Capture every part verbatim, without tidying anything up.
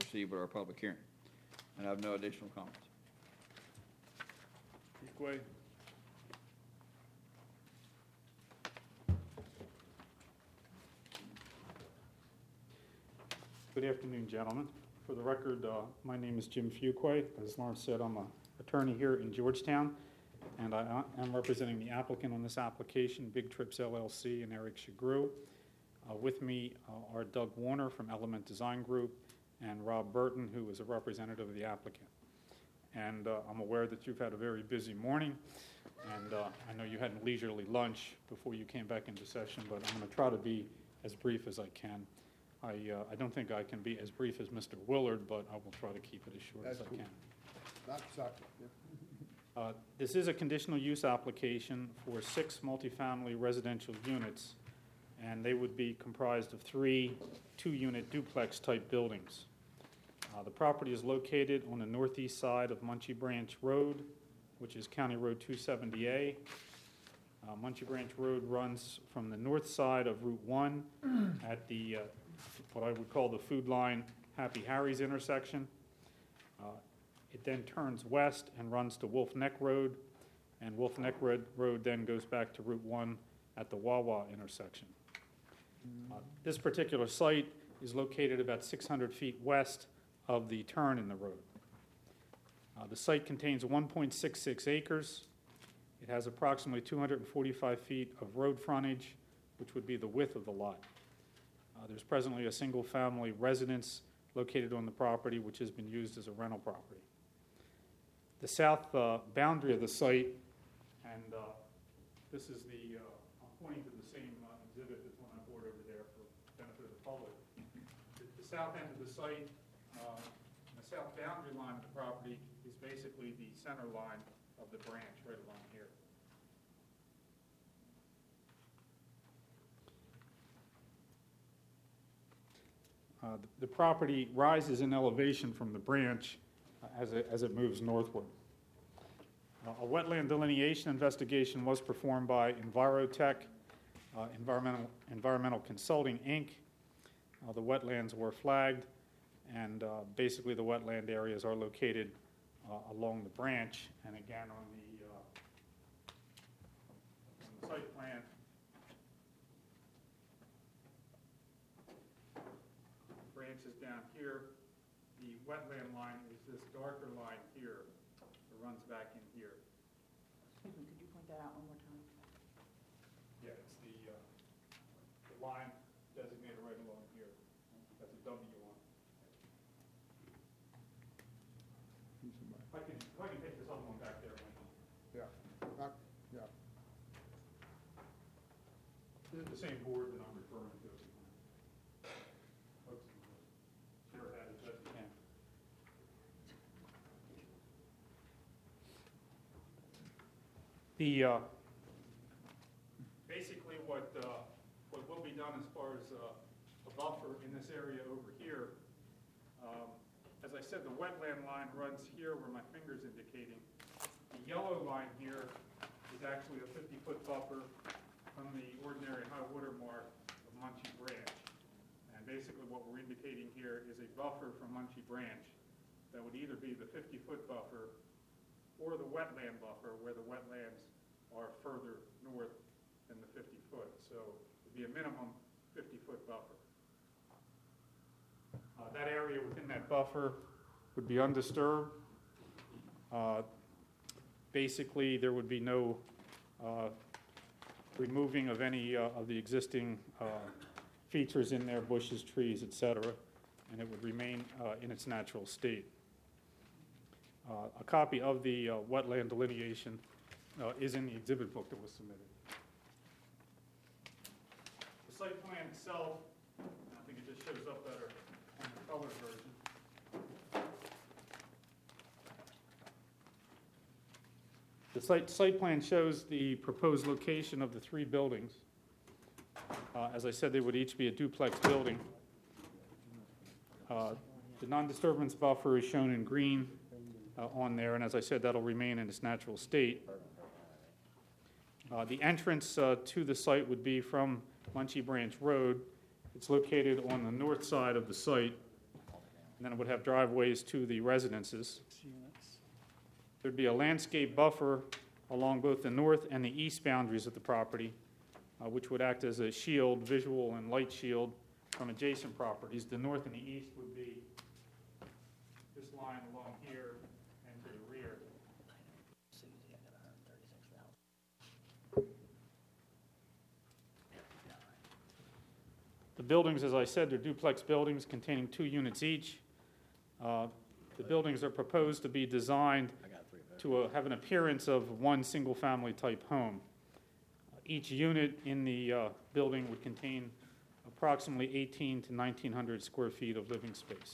proceed with our public hearing. And I have no additional comments. Chief Quay. Good afternoon, gentlemen. For the record, uh, my name is Jim Fuquay. As Lawrence said, I'm an attorney here in Georgetown, and I am representing the applicant on this application, Big Trips L L C, and Eric Shagru. Uh, with me uh, are Doug Warner from Element Design Group and Rob Burton, who is a representative of the applicant. And uh, I'm aware that you've had a very busy morning, and uh, I know you had a leisurely lunch before you came back into session, but I'm going to try to be as brief as I can. I, uh, I don't think I can be as brief as Mister Willard, but I will try to keep it as short That's as I cool. can. Not exactly. Yeah. Uh, This is a conditional use application for six multifamily residential units, and they would be comprised of three two-unit duplex-type buildings. Uh, The property is located on the northeast side of Muncie Branch Road, which is County Road two seventy A. Uh, Muncie Branch Road runs from the north side of Route one at the, uh, what I would call the Food Line Happy Harry's intersection. Uh, It then turns west and runs to Wolf Neck Road, and Wolf Neck Road, Road then goes back to Route one at the Wawa intersection. Uh, This particular site is located about six hundred feet west of the turn in the road. Uh, The site contains one point six six acres. It has approximately two hundred forty-five feet of road frontage, which would be the width of the lot. Uh, There's presently a single-family residence located on the property, which has been used as a rental property. The south uh, boundary of the site, and uh, this is the, uh, I'm pointing to the same uh, exhibit that's on that board over there for benefit of the public. The, the south end of the site, uh, the south boundary line of the property is basically the center line of the branch right along here. Uh, the, the property rises in elevation from the branch uh, as it, as it moves northward. Uh, a wetland delineation investigation was performed by Envirotech, uh, Environmental, Environmental Consulting, Incorporated. Uh, the wetlands were flagged, and uh, basically the wetland areas are located uh, along the branch. And again, on the, uh, on the site plan, the branch is down here. The wetland line is this darker line here that runs back in here. Excuse me, could you point that out one more time? Yeah, it's the, uh, the line designated right along here. That's a W on. I can, I can take this other one back there. Yeah. Not, yeah. This is the same board that I'm referring to. Oops. Share that as best you can. The, uh, basically what, uh, what will be done as far as uh, a buffer in this area over here, um, as I said, the wetland line runs here where my finger's indicating. The yellow line here is actually a fifty-foot buffer from the ordinary high water mark of Muncie Branch. And basically what we're indicating here is a buffer from Muncie Branch that would either be the fifty-foot buffer or the wetland buffer, where the wetlands are further north than the fifty foot. So it would be a minimum fifty foot buffer. Uh, that area within that buffer would be undisturbed. Uh, basically, there would be no uh, removing of any uh, of the existing uh, features in there, bushes, trees, et cetera, and it would remain uh, in its natural state. Uh, a copy of the uh, wetland delineation uh, is in the exhibit book that was submitted. The site plan itself, I think it just shows up better on the color version. The site, site plan shows the proposed location of the three buildings. Uh, as I said, they would each be a duplex building. Uh, the non-disturbance buffer is shown in green uh, on there, and as I said, that'll remain in its natural state. Uh, the entrance uh, to the site would be from Muncie Branch Road. It's located on the north side of the site. and then it would have driveways to the residences. There'd be a landscape buffer along both the north and the east boundaries of the property, uh, which would act as a shield, visual and light shield from adjacent properties. The north and the east would be this line along here and to the rear. The buildings, as I said, they're duplex buildings containing two units each. Uh, The buildings are proposed to be designed to uh, have an appearance of one single-family type home. Each unit in the uh, building would contain approximately eighteen to nineteen hundred square feet of living space.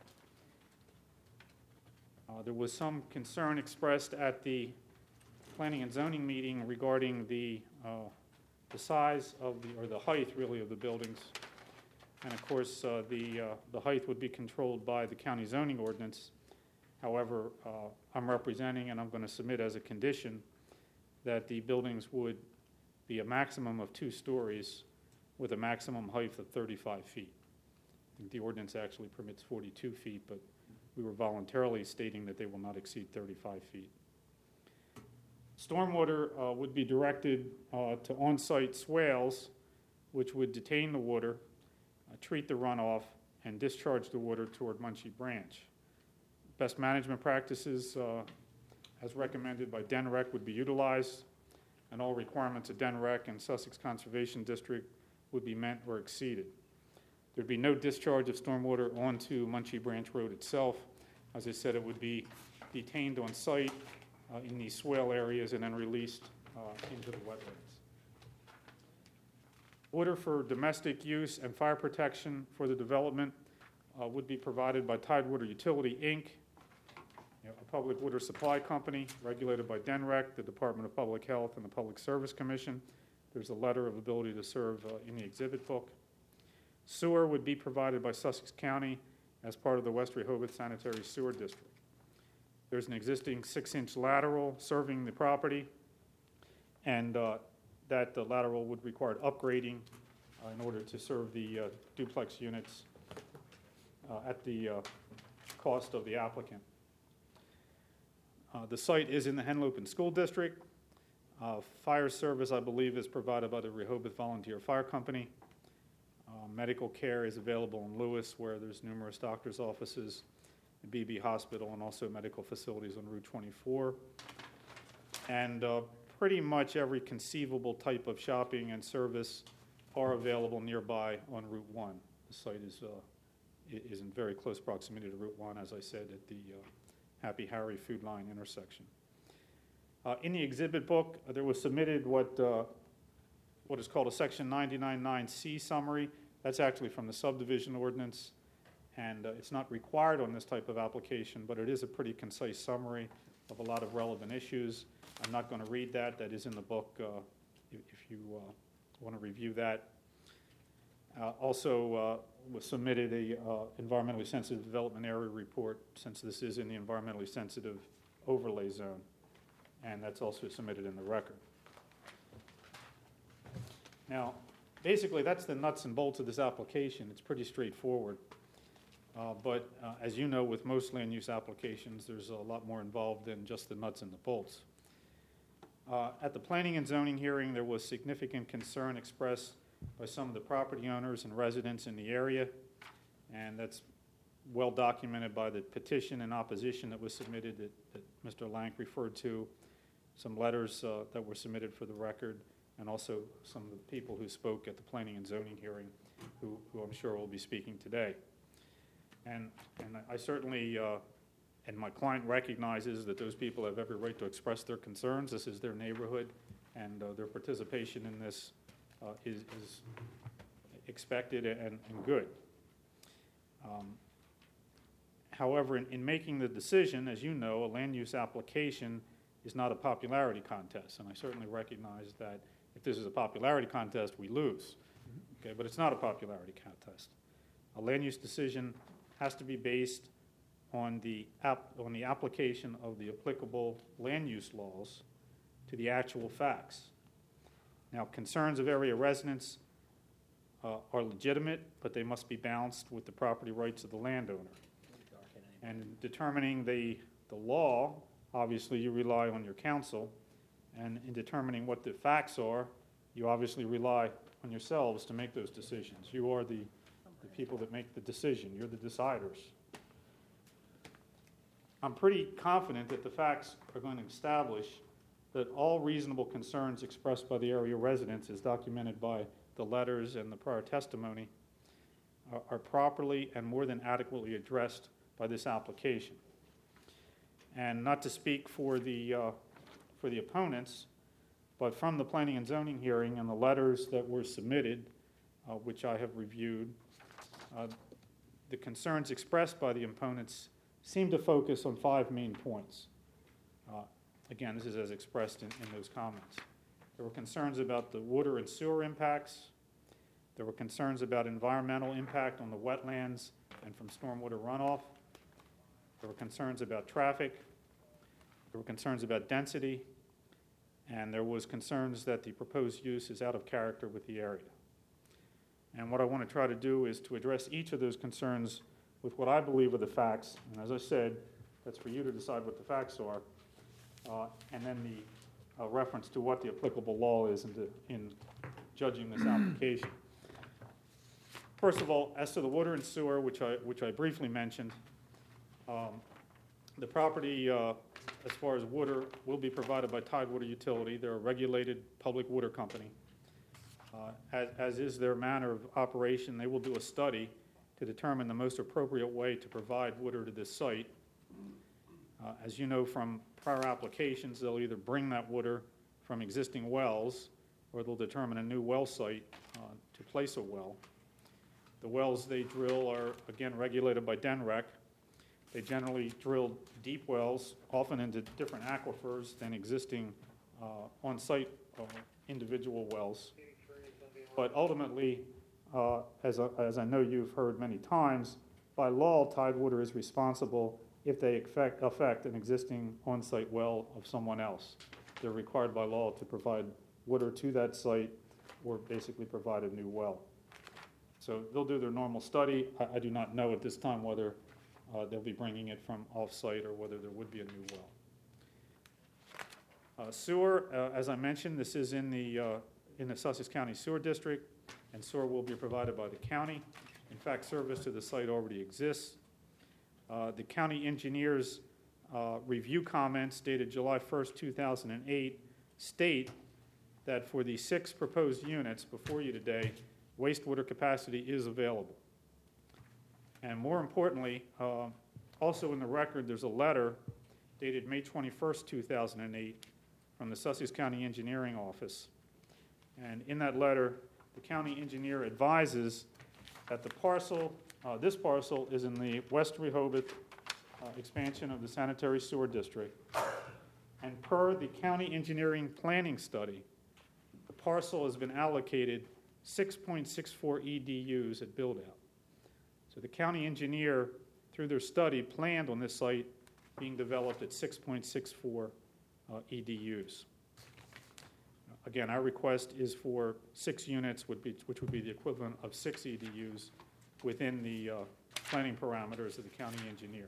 Uh, There was some concern expressed at the planning and zoning meeting regarding the, uh, the size of the, or the height really of the buildings. And of course, uh, the, uh, the height would be controlled by the county zoning ordinance. However, uh, I'm representing and I'm going to submit as a condition that the buildings would be a maximum of two stories with a maximum height of thirty-five feet. I think the ordinance actually permits forty-two feet, but we were voluntarily stating that they will not exceed thirty-five feet. Stormwater uh, would be directed uh, to on-site swales, which would detain the water, uh, treat the runoff, and discharge the water toward Muncie Branch. Best management practices, uh, as recommended by D N R E C, would be utilized, and all requirements of D N R E C and Sussex Conservation District would be met or exceeded. There'd be no discharge of stormwater onto Muncie Branch Road itself. As I said, it would be detained on site uh, in these swale areas and then released uh, into the wetlands. Water for domestic use and fire protection for the development uh, would be provided by Tidewater Utility, Incorporated, you know, a public water supply company regulated by D N R E C, the Department of Public Health, and the Public Service Commission. There's a letter of ability to serve uh, in the exhibit book. Sewer would be provided by Sussex County as part of the West Rehoboth Sanitary Sewer District. There's an existing six-inch lateral serving the property, and uh, that the lateral would require upgrading uh, in order to serve the uh, duplex units uh, at the uh, cost of the applicant. Uh, the site is in the Henlopen School District. Uh, fire service, I believe, is provided by the Rehoboth Volunteer Fire Company. Uh, medical care is available in Lewis, where there's numerous doctor's offices, the B B Hospital, and also medical facilities on Route twenty-four. And uh, pretty much every conceivable type of shopping and service are available nearby on Route one. The site is, uh, is in very close proximity to Route one, as I said, at the uh, Happy Harry Food Line intersection. Uh, in the exhibit book, uh, there was submitted what, uh, what is called a Section ninety-nine nine C summary. That's actually from the subdivision ordinance, and uh, it's not required on this type of application, but it is a pretty concise summary of a lot of relevant issues. I'm not going to read that. That is in the book uh, if, if you uh, want to review that. Uh, also uh, was submitted a uh, environmentally sensitive development area report, since this is in the environmentally sensitive overlay zone, and that's also submitted in the record. Now, basically, that's the nuts and bolts of this application. It's pretty straightforward. Uh, but uh, as you know, with most land use applications, there's a lot more involved than just the nuts and the bolts. Uh, at the planning and zoning hearing, there was significant concern expressed by some of the property owners and residents in the area, and that's well documented by the petition and opposition that was submitted that, that Mister Lank referred to, some letters uh, that were submitted for the record, and also some of the people who spoke at the planning and zoning hearing, who, who I'm sure will be speaking today. And, and I certainly, uh, and my client recognizes that those people have every right to express their concerns. This is their neighborhood, and uh, their participation in this uh, is, is expected and, and good. Um, however, in, in making the decision, as you know, a land use application is not a popularity contest, and I certainly recognize that if this is a popularity contest, we lose. Okay, but it's not a popularity contest. A land use decision has to be based on the app, on the application of the applicable land use laws to the actual facts. Now, concerns of area residents uh, are legitimate, but they must be balanced with the property rights of the landowner. And determining the, the law, obviously you rely on your counsel. And in determining what the facts are, you obviously rely on yourselves to make those decisions. You are the, the people that make the decision. You're the deciders. I'm pretty confident that the facts are going to establish that all reasonable concerns expressed by the area residents, as documented by the letters and the prior testimony, are, are properly and more than adequately addressed by this application. And not to speak for the uh, for the opponents, but from the planning and zoning hearing and the letters that were submitted, uh, which I have reviewed, uh, the concerns expressed by the opponents seem to focus on five main points. Uh, again, this is as expressed in, in those comments. There were concerns about the water and sewer impacts. There were concerns about environmental impact on the wetlands and from stormwater runoff. There were concerns about traffic. There were concerns about density. And there was concerns that the proposed use is out of character with the area. And what I want to try to do is to address each of those concerns with what I believe are the facts. And as I said, that's for you to decide what the facts are. Uh, and then the uh, reference to what the applicable law is in, the, in judging this application. First of all, as to the water and sewer, which I, which I briefly mentioned, um, the property, uh, as far as water, will be provided by Tidewater Utility. They're a regulated public water company. Uh, as, as is their manner of operation, they will do a study to determine the most appropriate way to provide water to this site. Uh, as you know from prior applications, they'll either bring that water from existing wells or they'll determine a new well site uh, to place a well. The wells they drill are, again, regulated by D N R E C. They generally drill deep wells, often into different aquifers than existing uh, on-site uh, individual wells. But ultimately, uh, as, I, as I know you've heard many times, by law, Tidewater is responsible if they affect, affect an existing on-site well of someone else. They're required by law to provide water to that site or basically provide a new well. So they'll do their normal study. I, I do not know at this time whether uh, they'll be bringing it from off-site or whether there would be a new well. Uh, sewer, uh, as I mentioned, this is in the, uh, in the Sussex County Sewer District, and sewer will be provided by the county. In fact, service to the site already exists. Uh, the county engineer's uh, review comments dated July first, two thousand eight state that for the six proposed units before you today, wastewater capacity is available. And more importantly, uh, also in the record, there's a letter dated May twenty-first, two thousand eight from the Sussex County Engineering Office. And in that letter, the county engineer advises that the parcel, uh, this parcel is in the West Rehoboth uh, expansion of the sanitary sewer district. And per the county engineering planning study, the parcel has been allocated six point six four E D Us at build-out. So the county engineer, through their study, planned on this site being developed at six point six four uh, E D Us. Again, our request is for six units, would be, which would be the equivalent of six E D Us within the uh, planning parameters of the county engineer.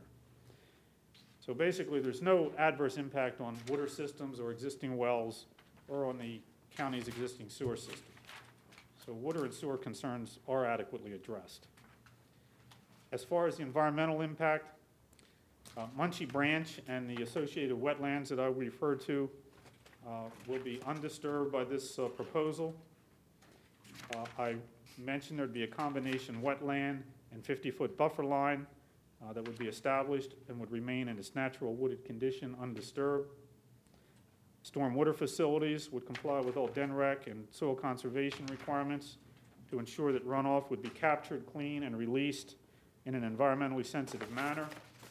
So basically, there's no adverse impact on water systems or existing wells or on the county's existing sewer system. So water and sewer concerns are adequately addressed. As far as the environmental impact, uh, Muncie Branch and the associated wetlands that I referred to uh, will be undisturbed by this uh, proposal. Uh, I mentioned there'd be a combination wetland and fifty-foot buffer line uh, that would be established and would remain in its natural wooded condition undisturbed. Stormwater facilities would comply with all D N R E C and soil conservation requirements to ensure that runoff would be captured, clean, and released in an environmentally sensitive manner.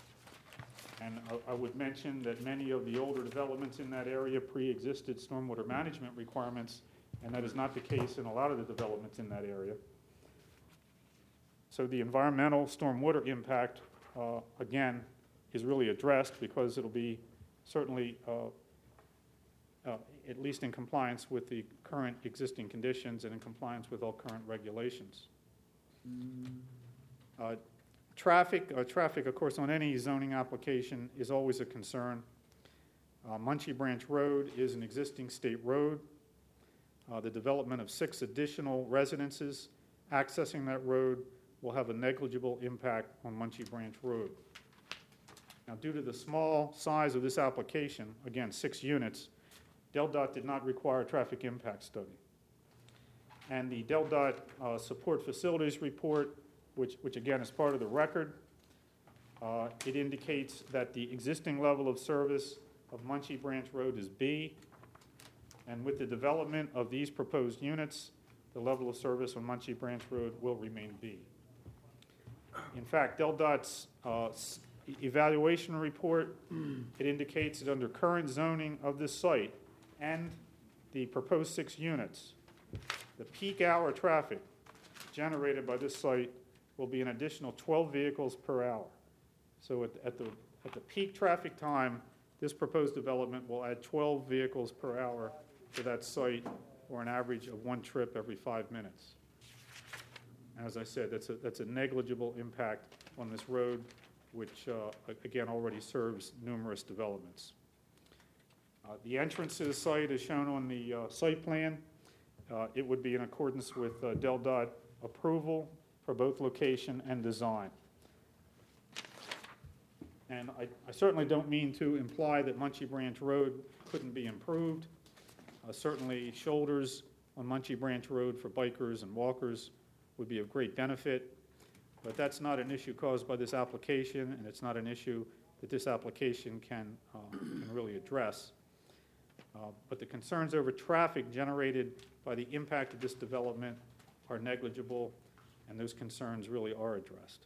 And I, I would mention that many of the older developments in that area pre-existed stormwater management requirements, and that is not the case in a lot of the developments in that area. So the environmental stormwater impact, uh, again, is really addressed because it'll be certainly uh, Uh, at least in compliance with the current existing conditions and in compliance with all current regulations. Uh, Traffic, uh, traffic, of course, on any zoning application is always a concern. Uh, Muncie Branch Road is an existing state road. Uh, the development of six additional residences accessing that road will have a negligible impact on Muncie Branch Road. Now, due to the small size of this application, again, six units, DelDOT did not require a traffic impact study. And the DelDOT uh, Support Facilities Report, which, which again is part of the record, uh, it indicates that the existing level of service of Muncie Branch Road is B, and with the development of these proposed units, the level of service on Muncie Branch Road will remain B. In fact, DelDOT's uh, evaluation report, it indicates that under current zoning of this site and the proposed six units, the peak hour traffic generated by this site will be an additional twelve vehicles per hour. So at, at the at the peak traffic time, this proposed development will add twelve vehicles per hour to that site, or an average of one trip every five minutes. As I said, that's a, that's a negligible impact on this road, which, uh, again, already serves numerous developments. Uh, the entrance to the site is shown on the uh, site plan. Uh, it would be in accordance with uh, DelDOT approval for both location and design. And I, I certainly don't mean to imply that Muncie Branch Road couldn't be improved. Uh, certainly, shoulders on Muncie Branch Road for bikers and walkers would be of great benefit, but that's not an issue caused by this application, and it's not an issue that this application can, uh, can really address. Uh, but the concerns over traffic generated by the impact of this development are negligible, and those concerns really are addressed.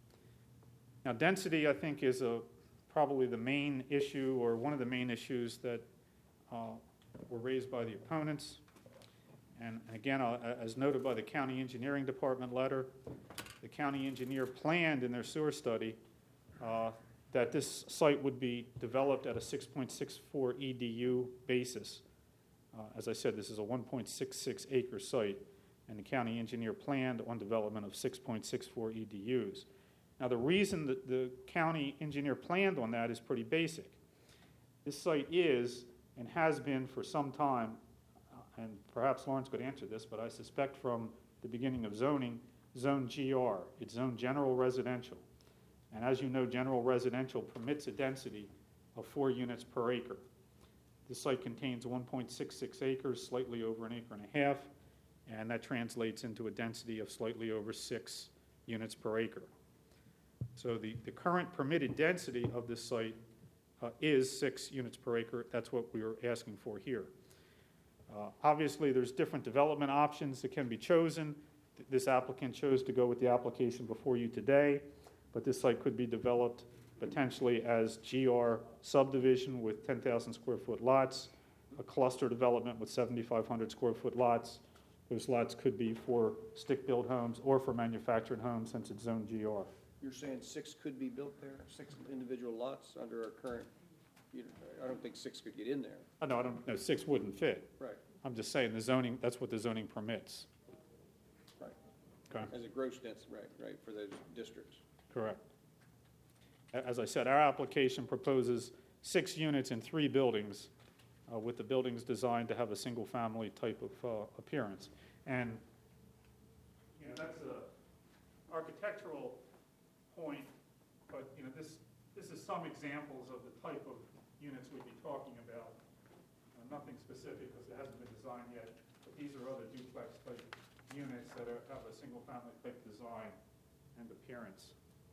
Now, density, I think, is a, probably the main issue, or one of the main issues that uh, were raised by the opponents. And again, uh, as noted by the County Engineering Department letter, the county engineer planned in their sewer study uh, that this site would be developed at a six point six four E D U basis. Uh, as I said, this is a one point six six acre site, and the county engineer planned on development of six point six four E D Us. Now, the reason that the county engineer planned on that is pretty basic. This site is, and has been for some time, uh, and perhaps Lawrence could answer this, but I suspect from the beginning of zoning, Zone G R. It's Zone General Residential. And as you know, general residential permits a density of four units per acre. This site contains one point six six acres, slightly over an acre and a half, and that translates into a density of slightly over six units per acre. So the, the current permitted density of this site uh, is six units per acre. That's what we were asking for here. Uh, obviously, there's different development options that can be chosen. This applicant chose to go with the application before you today, but this site could be developed potentially as G R subdivision with ten thousand square foot lots, a cluster development with seventy-five hundred square foot lots. Those lots could be for stick-built homes or for manufactured homes, since it's Zone G R. You're saying six could be built there, six individual lots under our current, you know, I don't think six could get in there. Oh, no, I don't, no, six wouldn't fit. Right, I'm just saying the zoning, that's what the zoning permits. right. Okay, As a gross density, right, right, for those districts. correct. A- As I said, our application proposes six units in three buildings, uh, with the buildings designed to have a single-family type of uh, appearance. And, you know, that's a architectural point, but, you know, this, this is some examples of the type of units we'd be talking about. Uh, Nothing specific, because it hasn't been designed yet, but these are other duplex-type units that are, have a single-family type design and appearance.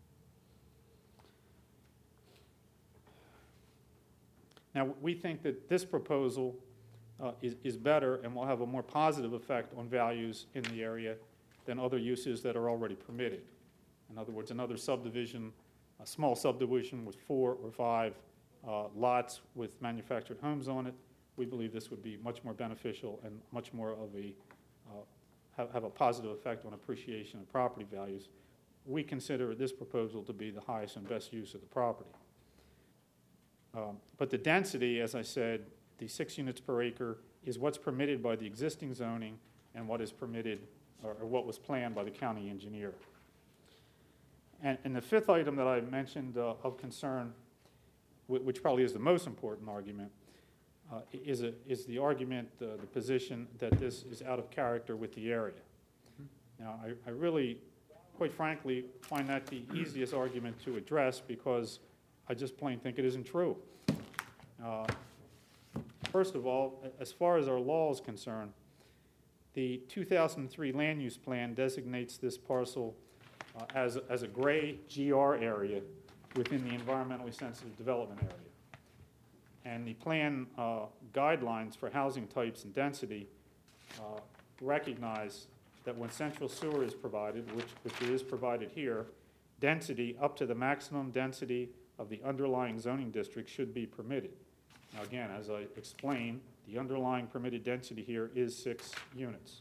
Now, we think that this proposal uh, is, is better and will have a more positive effect on values in the area than other uses that are already permitted. In other words, another subdivision, a small subdivision with four or five uh, lots with manufactured homes on it, we believe this would be much more beneficial and much more of a, uh, have, have a positive effect on appreciation of property values. We consider this proposal to be the highest and best use of the property. Um, but the density, as I said, the six units per acre is what's permitted by the existing zoning and what is permitted, or, or what was planned by the county engineer. And, and the fifth item that I mentioned uh, of concern, wh- which probably is the most important argument, uh, is, a, is the argument, uh, the position that this is out of character with the area. Now, I, I really, quite frankly, find that the easiest argument to address because I just plain think it isn't true. Uh, first of all, as far as our law is concerned, the two thousand three land use plan designates this parcel uh, as, a- as a gray G R area within the environmentally sensitive development area. And the plan uh, guidelines for housing types and density uh, recognize that when central sewer is provided, which, which is provided here, density up to the maximum density of the underlying zoning district should be permitted. Now again, as I explained, the underlying permitted density here is six units.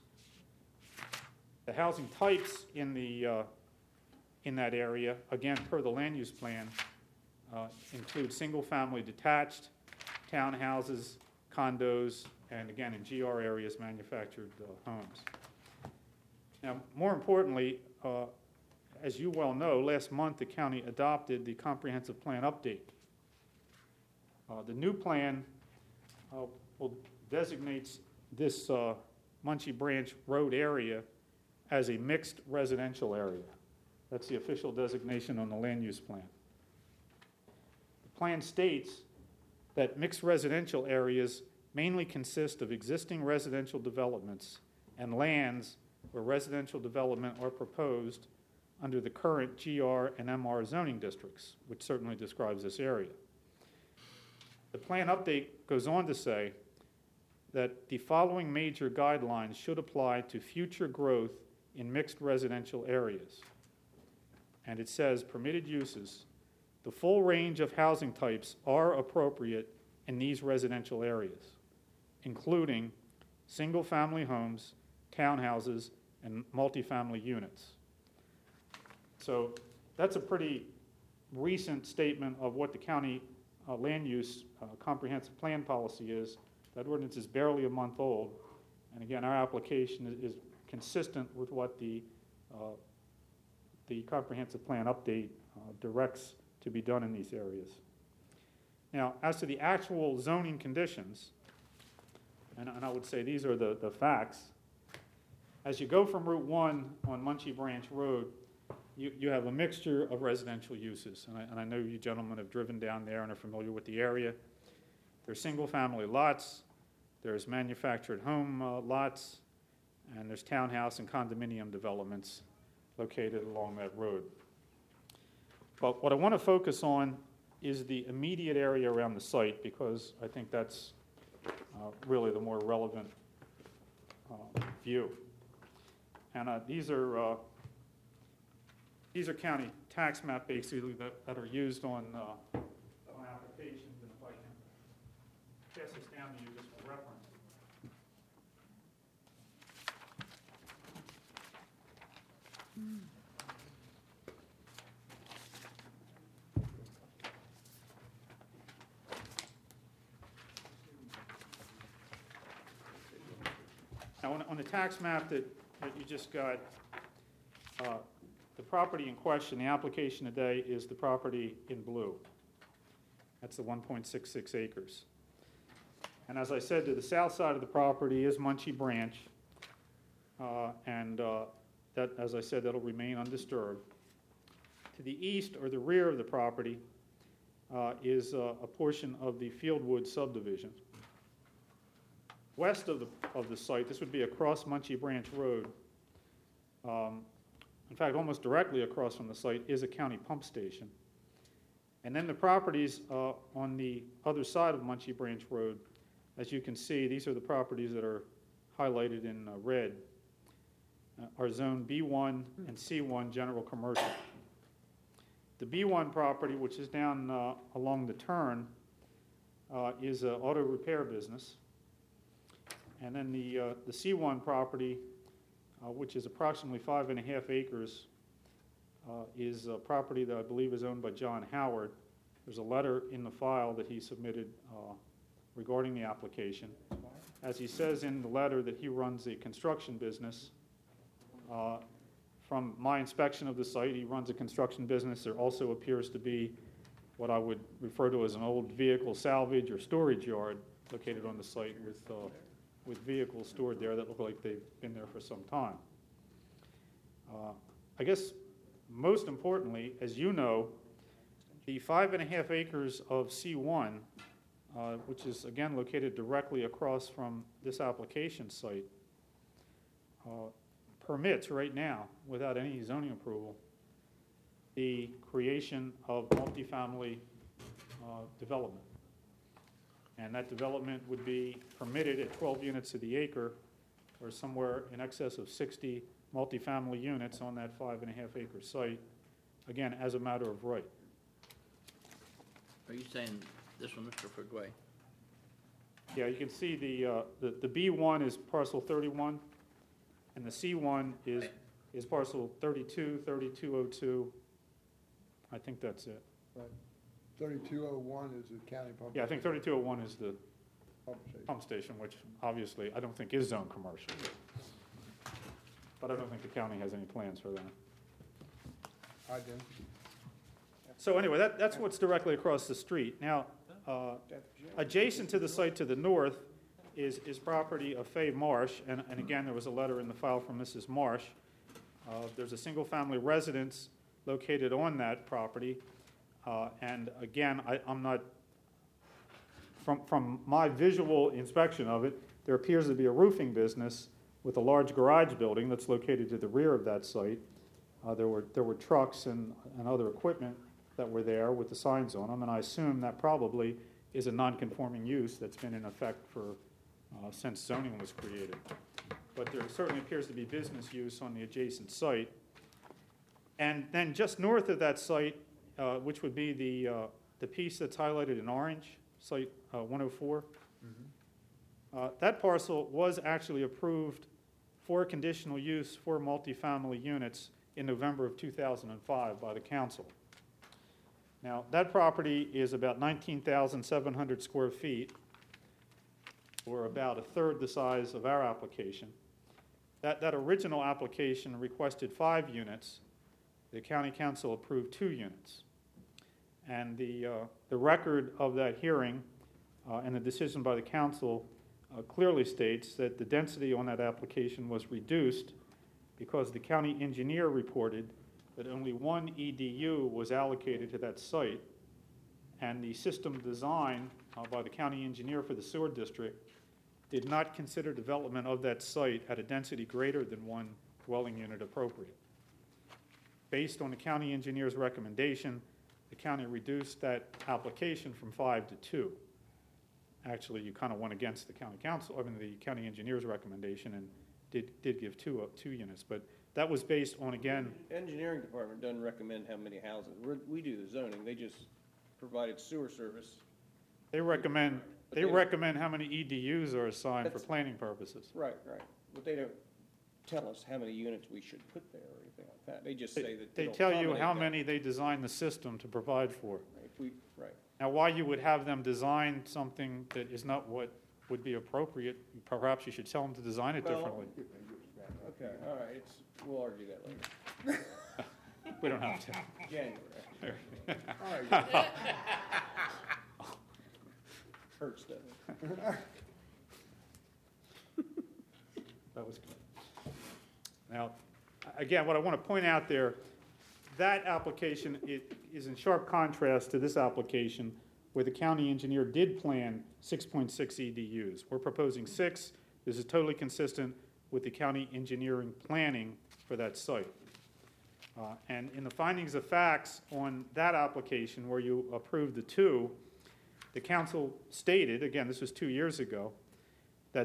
The housing types in the uh, in that area, again per the land use plan, uh, include single-family detached, townhouses, condos, and again in G R areas, manufactured uh, homes. Now, more importantly, uh, as you well know, last month the county adopted the comprehensive plan update. Uh, the new plan uh, will designates this uh, Muncie Branch Road area as a mixed residential area. That's the official designation on the land use plan. The plan states that mixed residential areas mainly consist of existing residential developments and lands where residential development are proposed under the current G R and M R zoning districts, which certainly describes this area. The plan update goes on to say that the following major guidelines should apply to future growth in mixed residential areas. And it says permitted uses. The full range of housing types are appropriate in these residential areas, including single-family homes, townhouses, and multifamily units. So that's a pretty recent statement of what the county uh, land use uh, comprehensive plan policy is. That ordinance is barely a month old. And again, our application is, is consistent with what the, uh, the comprehensive plan update uh, directs to be done in these areas. Now, as to the actual zoning conditions, and, and I would say these are the, the facts. As you go from Route one on Muncie Branch Road, you, you have a mixture of residential uses. And I, and I know you gentlemen have driven down there and are familiar with the area. There's single-family lots, there's manufactured home uh, lots, and there's townhouse and condominium developments located along that road. But what I want to focus on is the immediate area around the site because I think that's uh, really the more relevant uh, view. And uh, these are uh, these are county tax map basically that, that are used on, uh, on applications. And if I can pass this down to you just for reference. Now, on, on the tax map that, that you just got, uh, the property in question, the application today is the property in blue. That's the one point six six acres. And as I said, to the south side of the property is Muncie Branch, uh, and uh, that, as I said, that'll remain undisturbed. To the east or the rear of the property uh, is uh, a portion of the Fieldwood subdivision. West of the, of the site, this would be across Muncie Branch Road. Um, in fact, almost directly across from the site is a county pump station. And then the properties uh, on the other side of Muncie Branch Road, as you can see, these are the properties that are highlighted in uh, red, uh, are zone B one and C one general commercial. The B one property, which is down uh, along the turn, uh, is an auto repair business. And then the, uh, the C one property, uh, which is approximately five and a half acres, uh, is a property that I believe is owned by John Howard. There's a letter in the file that he submitted uh, regarding the application. As he says in the letter that he runs a construction business uh, from my inspection of the site, he runs a construction business. There also appears to be what I would refer to as an old vehicle salvage or storage yard located on the site with, uh, with vehicles stored there that look like they've been there for some time. Uh, I guess most importantly, as you know, the five and a half acres of C one, uh, which is again located directly across from this application site, uh, permits right now, without any zoning approval, the creation of multifamily uh, development. And that development would be permitted at twelve units to the acre, or somewhere in excess of sixty multifamily units on that five and a half acre site, again, as a matter of right. Are you saying this one, Mister Fugway? Yeah, you can see the, uh, the, the B one is parcel thirty-one, and the C one is, is parcel thirty-two, thirty-two oh two. I think that's it. Right. Thirty-two oh one is the county pump. Yeah, I think thirty-two oh one is the Pump station. pump station, which obviously I don't think is zone commercial. But I don't think the county has any plans for that. I do. So anyway, that, that's what's directly across the street. Now, uh, adjacent to the site to the north is, is property of Fay Marsh, and, and again, there was a letter in the file from Missus Marsh. Uh, there's a single-family residence located on that property, uh, and again, I, I'm not, from, from my visual inspection of it, there appears to be a roofing business with a large garage building that's located to the rear of that site. Uh, there were, there were trucks and, and other equipment that were there with the signs on them, and I assume that probably is a non-conforming use that's been in effect for, uh, since zoning was created. But there certainly appears to be business use on the adjacent site. And then just north of that site, uh, which would be the, uh, the piece that's highlighted in orange, site uh, one oh four, uh, that parcel was actually approved for conditional use for multifamily units in November of two thousand five by the council. Now, that property is about nineteen thousand seven hundred square feet, or about a third the size of our application. That, that original application requested five units. The county council approved two units. And the, uh, the record of that hearing uh, and the decision by the council uh, clearly states that the density on that application was reduced because the county engineer reported that only one E D U was allocated to that site, and the system design uh, by the county engineer for the sewer district did not consider development of that site at a density greater than one dwelling unit appropriate. Based on the county engineer's recommendation, the county reduced that application from five to two. Actually, you kind of went against the county council, I mean, the county engineer's recommendation, and did, did give two, uh, two units, but that was based on, again, Engineering department doesn't recommend how many houses. We're, we do the zoning, they just provided sewer service. they recommend, But they they don't- recommend how many E D Us are assigned for That's- planning purposes. Right, right. But they don't tell us how many units we should put there or anything like that. They just They- say that They it'll tell you accommodate how that. many they designed the system to provide for. Right, If we, right. Now, why you would have them design something that is not what would be appropriate, perhaps you should tell them to design it Well- differently. Okay, all right, it's, we'll argue that later. We don't have to. January. All right, Hurts, doesn't it? That was good. Now, again, what I want to point out there, that application i- is in sharp contrast to this application where the county engineer did plan six point six E D Us. We're proposing six. This is totally consistent with the county engineering planning for that site. Uh, And in the findings of facts on that application where you approved the two, the council stated, again, this was two years ago,